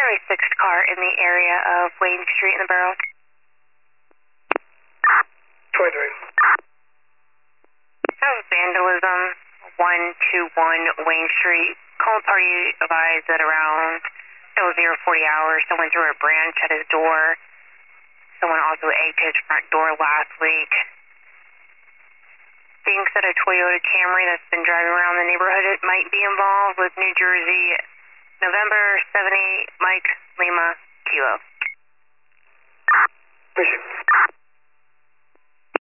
a sixth car in the area of Wayne Street in the Borough. 23. That was vandalism, 121 Wayne Street. Call party advised that around 040 hours, someone threw a branch at his door. Someone also egged his front door last week. Thinks that a Toyota Camry that's been driving around the neighborhood might be involved with New Jersey, November 78, Mike Lima Kilo. Appreciate it.